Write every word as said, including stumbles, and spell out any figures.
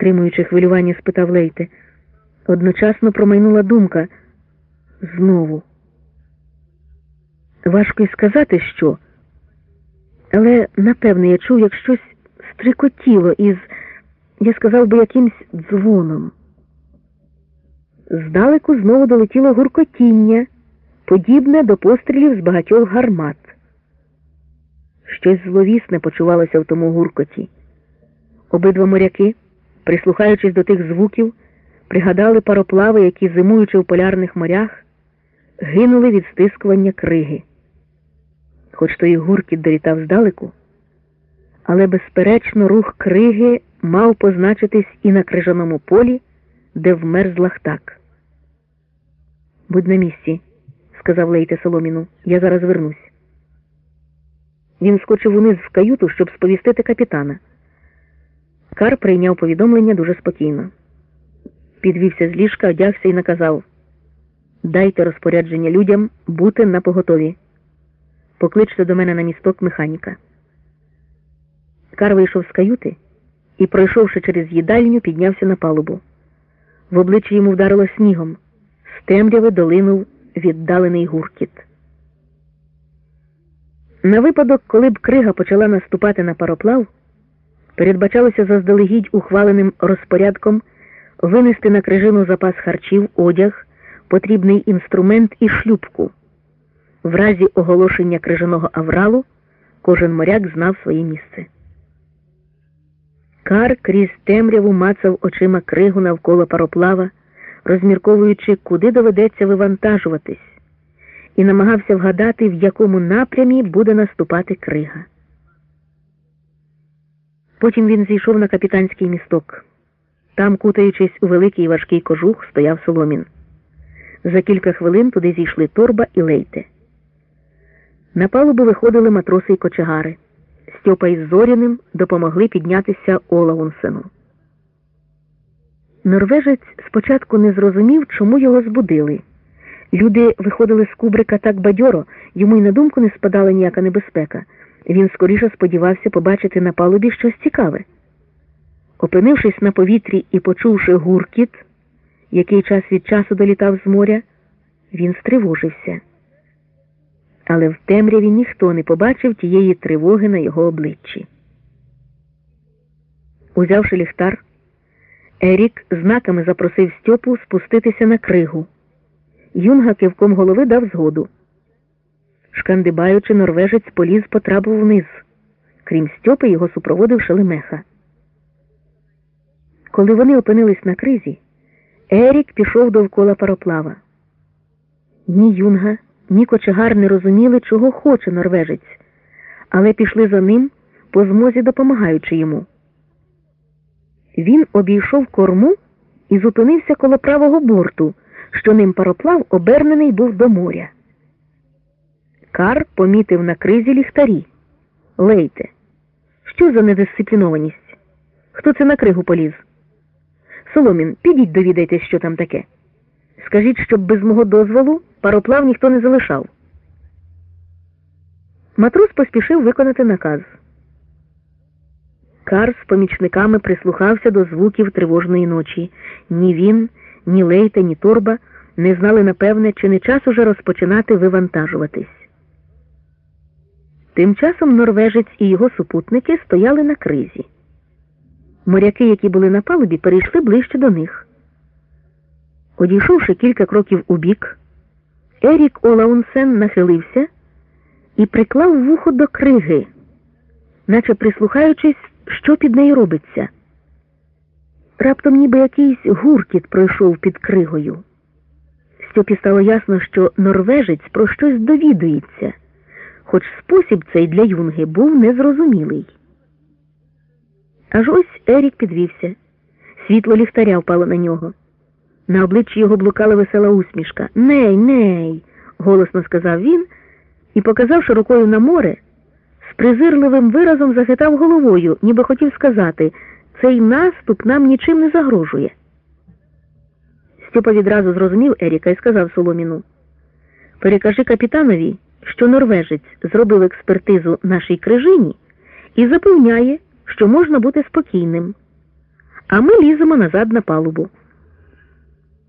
стримуючи хвилювання, спитав Лейте. Одночасно промайнула думка. Знову. Важко й сказати, що. Але, напевне, я чув, як щось стрикотіло із, я сказав би, якимсь дзвоном. Здалеку знову долетіло гуркотіння, подібне до пострілів з багатьох гармат. Щось зловісне почувалося в тому гуркоті. Обидва моряки, прислухаючись до тих звуків, пригадали пароплави, які, зимуючи в полярних морях, гинули від стискування криги. Хоч той гуркіт долітав здалеку, але, безперечно, рух криги мав позначитись і на крижаному полі, де вмерз Лахтак. «Будь на місці», – сказав Лейте Соломіну, – «я зараз вернусь». Він скочив униз в каюту, щоб сповістити капітана. Кар прийняв повідомлення дуже спокійно. Підвівся з ліжка, одягся і наказав: «Дайте розпорядження людям бути напоготові. Покличте до мене на місток механіка». Кар вийшов з каюти і, пройшовши через їдальню, піднявся на палубу. В обличчя йому вдарило снігом. З темряви долинув віддалений гуркіт. На випадок, коли б крига почала наступати на пароплав, передбачалося заздалегідь ухваленим розпорядком винести на крижину запас харчів, одяг, потрібний інструмент і шлюпку. В разі оголошення крижаного авралу кожен моряк знав своє місце. Кар крізь темряву мацав очима кригу навколо пароплава, розмірковуючи, куди доведеться вивантажуватись, і намагався вгадати, в якому напрямі буде наступати крига. Потім він зійшов на капітанський місток. Там, кутаючись у великий важкий кожух, стояв Соломін. За кілька хвилин туди зійшли Торба і Лейте. На палубу виходили матроси й кочегари. Стьопа із Зоряним допомогли піднятися Олаунсену. Норвежець спочатку не зрозумів, чому його збудили. Люди виходили з кубрика так бадьоро, йому й на думку не спадала ніяка небезпека. Він скоріше сподівався побачити на палубі щось цікаве. Опинившись на повітрі і почувши гуркіт, який час від часу долітав з моря, він стривожився. Але в темряві ніхто не побачив тієї тривоги на його обличчі. Узявши ліхтар, Ерік знаками запросив Стьопу спуститися на кригу. Юнга кивком голови дав згоду. Шкандибаючи, норвежець поліз по трапу вниз. Крім Стьопи, його супроводив Шелемеха. Коли вони опинились на кризі, Ерік пішов довкола пароплава. Ні Юнга, ні кочегар не розуміли, чого хоче норвежець, але пішли за ним, по змозі допомагаючи йому. Він обійшов корму і зупинився коло правого борту, що ним пароплав обернений був до моря. Кар помітив на кризі ліхтарі. Лейте, що за недисциплінованість? Хто це на кригу поліз? Соломін, підіть довідайтесь, що там таке. Скажіть, щоб без мого дозволу пароплав ніхто не залишав. Матрос поспішив виконати наказ. Кар з помічниками прислухався до звуків тривожної ночі. Ні він, ні Лейте, ні Торба не знали, напевне, чи не час уже розпочинати вивантажуватись. Тим часом норвежець і його супутники стояли на кризі. Моряки, які були на палубі, перейшли ближче до них. Одійшовши кілька кроків убік, Ерік Олаунсен нахилився і приклав вухо до криги, наче прислухаючись, що під нею робиться. Раптом ніби якийсь гуркіт пройшов під кригою. Стьопі стало ясно, що норвежець про щось довідується, хоч спосіб цей для Юнги був незрозумілий. Аж ось Ерік підвівся. Світло ліхтаря впало на нього. На обличчі його блукала весела усмішка. «Ней, ней!» – голосно сказав він і, показавши рукою на море, з презирливим виразом захитав головою, ніби хотів сказати: «Цей наступ нам нічим не загрожує». Стьопа відразу зрозумів Еріка і сказав Соломіну: «Перекажи капітанові, що норвежець зробив експертизу нашій крижині і запевняє, що можна бути спокійним. а ми ліземо назад на палубу.